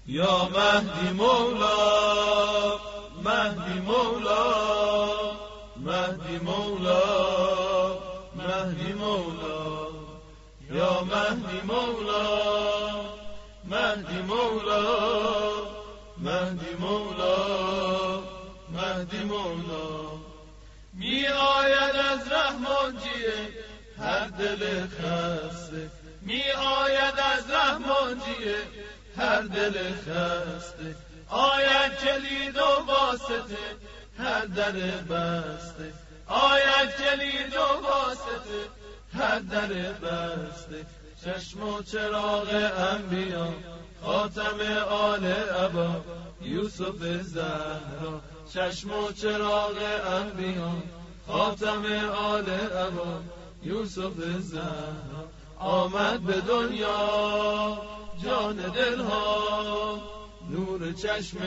یا مهدی مولا، مهدی مولا، مهدی مولا، مهدی مولا، یا مهدی مولا، مهدی مولا، مهدی مولا، مهدی مولا. می آید از رحمانجیه هر دل خسته، می آید از رحمانجیه هر دل خسته. آید کلید و واسطه هر در بسته، آید کلید و واسطه هر در بسته. چشم و چراغ انبیا خاتم آل ابا یوسف زهرا، چشم و چراغ انبیا خاتم آل ابا یوسف زهرا. آمد به دنیا جان دلها، نور چشم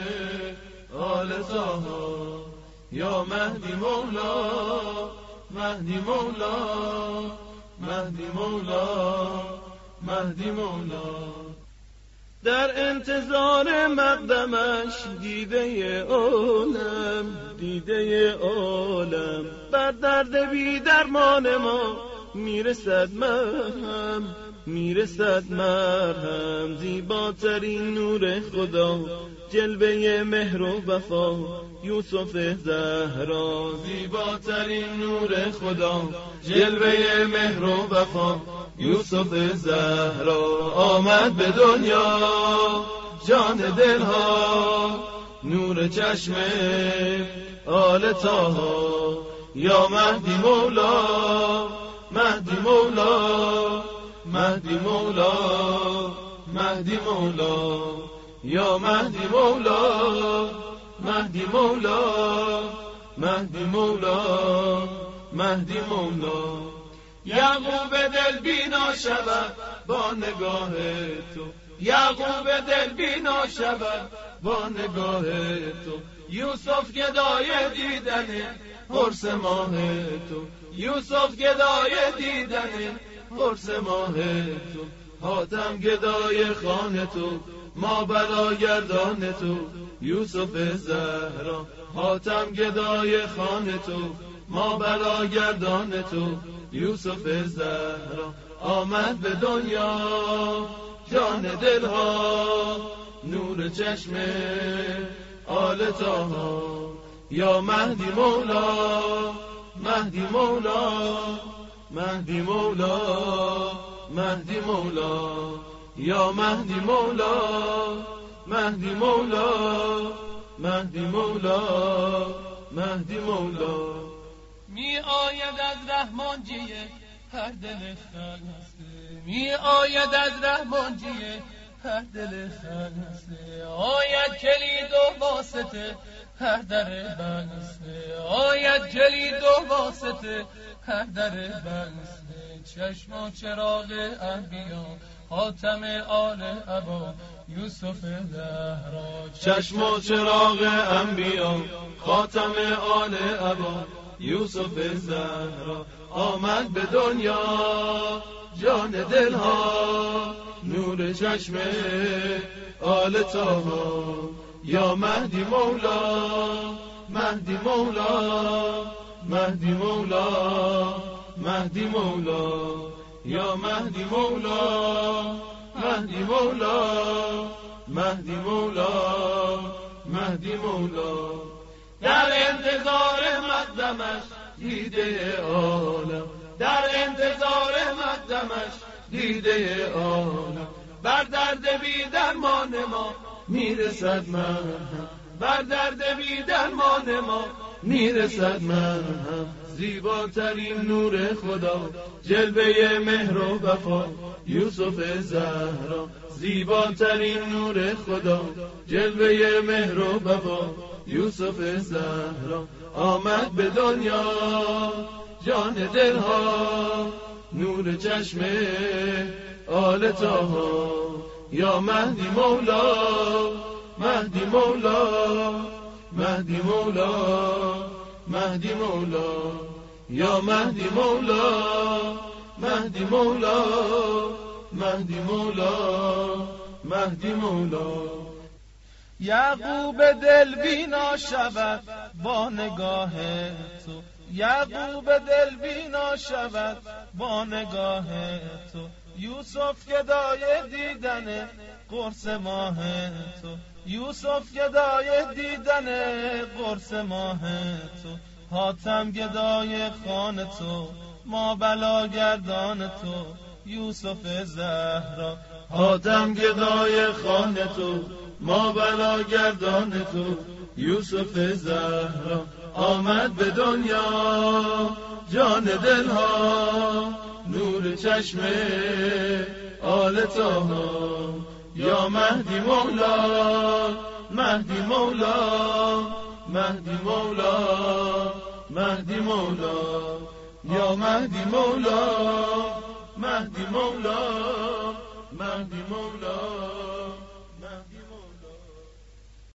آل طاها. یا مهدی مولا، مهدی مولا، مهدی مولا، مهدی مولا. در انتظار مقدمش دیده عالم، دیده عالم. بر درد بی درمان ما میرسد مرهم، میرسد مرهم. زیباترین نور خدا جلوه مهر و وفا یوسف زهرا. زیباترین نور خدا جلوه مهر و وفا یوسف زهرا. آمد به دنیا جان دلها، نور چشم آل طاها. یا مهدی مولا، مهدی مولا، مهدی مولا، مهدی مولا. یا مهدی مولا، مهدی مولا، مهدی مولا، مهدی مولا. یعقوب دل بینا شود با نگاه تو، یعقوب دل بینا شود با نگاه تو. یوسف گدای دیدن قرص ماه تو، یوسف گدای دیدن قرص ماه تو. حاتم گدای خانه تو، ما بلاگردان تو یوسف زهرا. حاتم گدای خانه تو، ما بلاگردان تو یوسف زهرا. آمد به دنیا جان دلها، نور چشم آل طاها. یا مهدی مولا، مهدی مولا، مهدی مولا، مهدی مولا. یا مهدی مولا، مهدی مولا، مهدی مولا، مهدی مولا. می آید از رحمانجیه هر دل خسته، می آید از رحمانجیه هر دل خسته. آید کلید و واسطه هر در بسته، آید کلید و واسطه هر در بسته. چشم و چراغ انبیا خاتم آل ابا یوسف زهرا. چشم و چراغ انبیا خاتم آل ابا یوسف زهرا. آمد به دنیا جان دلها، نور چشم آل طاها. یا مهدی مولا، مهدی مولا، مهدی مولا، مهدی مولا. یا مهدی مولا، مهدی مولا، مهدی مولا، مهدی مولا. در انتظار مقدمش دیده عالم، در انتظار مقدمش دیده عالم. بر درد بی درمان ما میرسد مرهم، بر درد بی درمان ما میرسد مرهم. زیباترین نور خدا جلوه مهر و وفا یوسف زهرا. زیباترین نور خدا جلوه مهر و وفا یوسف زهرا. آمد به دنیا جان دلها، نور چشم آل طاها. یا مهدی مولا، مهدی مولا، مهدی مولا، مهدی مولا. یا مهدی مولا، مهدی مولا، مهدی مولا، مهدی مولا. یعقوب دل بینا شود با نگاه تو، یعقوب دل بینا شود با نگاه تو، یوسف گدای دیدن قرص ماه تو، یوسف گدای دیدن قرص ماه تو، حاتم گدای خان تو، ما بلا گردان تو، یوسف زهرا. حاتم گدای خان تو، ما بلا گردان تو، یوسف زهرا. آمد به دنیا جان دلها، نور چشم آل طاها. یا مهدی مولا، مهدی مولا، مهدی مولا، مهدی مولا. یا مهدی مولا، مهدی مولا، مهدی مولا.